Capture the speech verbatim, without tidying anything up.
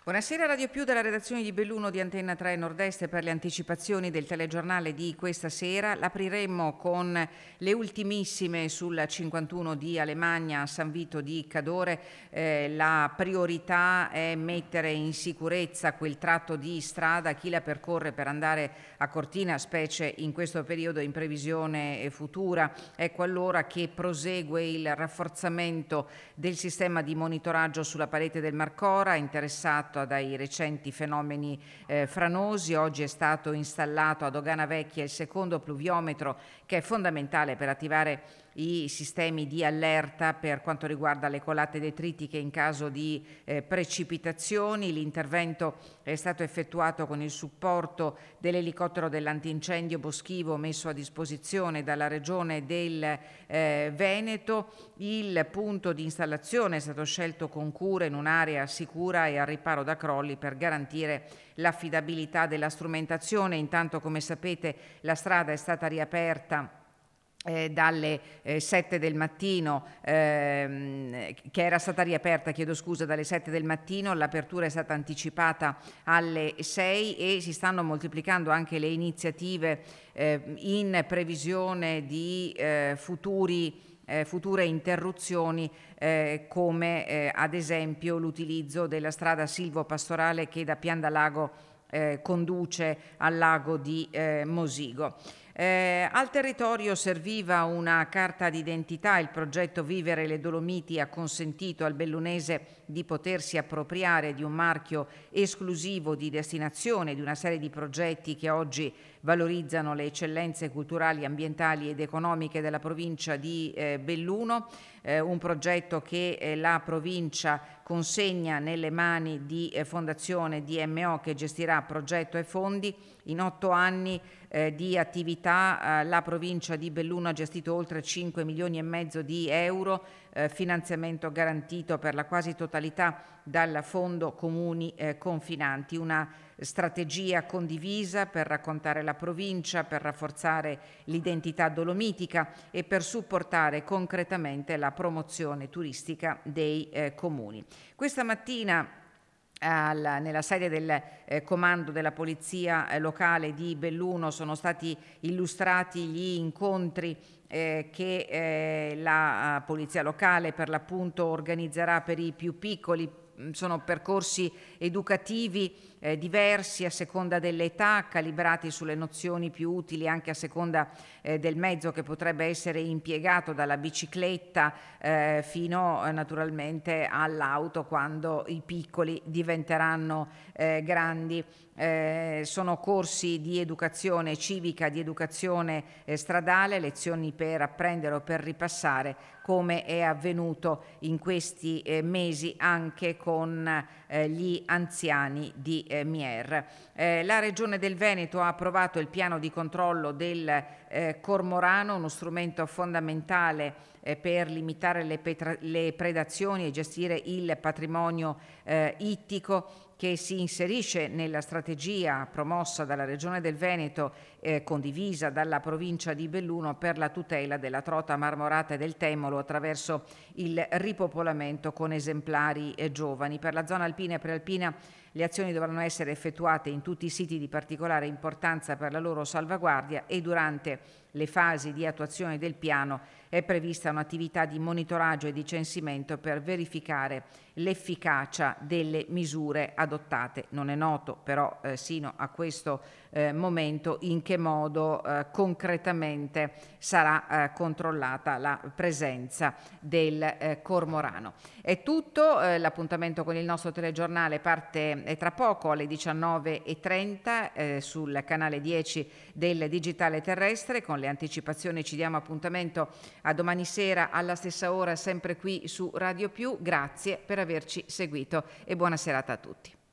Buonasera Radio Più dalla redazione di Belluno di Antenna tre Nord-Est per le anticipazioni del telegiornale di questa sera. L'apriremmo con le ultimissime sulla cinquantuno di Alemagna a San Vito di Cadore. Eh, la priorità è mettere in sicurezza quel tratto di strada, chi la percorre per andare a Cortina, specie in questo periodo in previsione futura. Ecco allora che prosegue il rafforzamento del sistema di monitoraggio sulla parete del Marcora, interessato dai recenti fenomeni eh, franosi. Oggi è stato installato a Dogana Vecchia il secondo pluviometro, che è fondamentale per attivare i sistemi di allerta per quanto riguarda le colate detritiche in caso di eh, precipitazioni. L'intervento è stato effettuato con il supporto dell'elicottero dell'antincendio boschivo messo a disposizione dalla Regione del eh, Veneto. Il punto di installazione è stato scelto con cura in un'area sicura e al riparo da crolli per garantire l'affidabilità della strumentazione. Intanto, come sapete, la strada è stata riaperta Eh, dalle eh, sette del mattino, ehm, che era stata riaperta, chiedo scusa, dalle sette del mattino. L'apertura è stata anticipata alle sei e si stanno moltiplicando anche le iniziative eh, in previsione di eh, futuri Eh, future interruzioni eh, come eh, ad esempio l'utilizzo della strada silvopastorale che da Piandalago eh, conduce al lago di eh, Mosigo. Eh, al territorio serviva una carta d'identità. Il progetto Vivere le Dolomiti ha consentito al bellunese di potersi appropriare di un marchio esclusivo di destinazione di una serie di progetti che oggi valorizzano le eccellenze culturali, ambientali ed economiche della provincia di eh, Belluno. Eh, un progetto che eh, la provincia consegna nelle mani di eh, Fondazione D M O, che gestirà progetto e fondi. In otto anni eh, di attività eh, la provincia di Belluno ha gestito oltre cinque milioni e mezzo di euro, eh, finanziamento garantito per la quasi totalità dal Fondo Comuni eh, Confinanti. Una strategia condivisa per raccontare la provincia, per rafforzare l'identità dolomitica e per supportare concretamente la promozione turistica dei eh, comuni. Questa mattina Alla, nella sede del eh, comando della polizia eh, locale di Belluno sono stati illustrati gli incontri eh, che eh, la uh, polizia locale per l'appunto organizzerà per i più piccoli. Sono percorsi educativi eh, diversi a seconda dell'età, calibrati sulle nozioni più utili anche a seconda eh, del mezzo che potrebbe essere impiegato, dalla bicicletta eh, fino eh, naturalmente all'auto quando i piccoli diventeranno eh, grandi. Eh, sono corsi di educazione civica, di educazione eh, stradale, lezioni per apprendere o per ripassare, come è avvenuto in questi eh, mesi anche con eh, gli anziani di eh, Mier. Eh, la Regione del Veneto ha approvato il piano di controllo del eh, cormorano, uno strumento fondamentale eh, per limitare le, petra- le predazioni e gestire il patrimonio eh, ittico, che si inserisce nella strategia promossa dalla Regione del Veneto, eh, condivisa dalla provincia di Belluno, per la tutela della trota marmorata e del temolo attraverso il ripopolamento con esemplari eh, giovani. Per la zona alpina e prealpina le azioni dovranno essere effettuate in tutti i siti di particolare importanza per la loro salvaguardia e durante le fasi di attuazione del piano è prevista un'attività di monitoraggio e di censimento per verificare l'efficacia delle misure adottate. Non è noto però eh, sino a questo eh, momento in che modo eh, concretamente sarà eh, controllata la presenza del eh, cormorano. È tutto, eh, l'appuntamento con il nostro telegiornale parte eh, tra poco alle diciannove e trenta eh, sul canale dieci del Digitale Terrestre. Con le anticipazioni ci diamo appuntamento a domani sera alla stessa ora, sempre qui su Radio Più. Grazie per averci seguito e buona serata a tutti.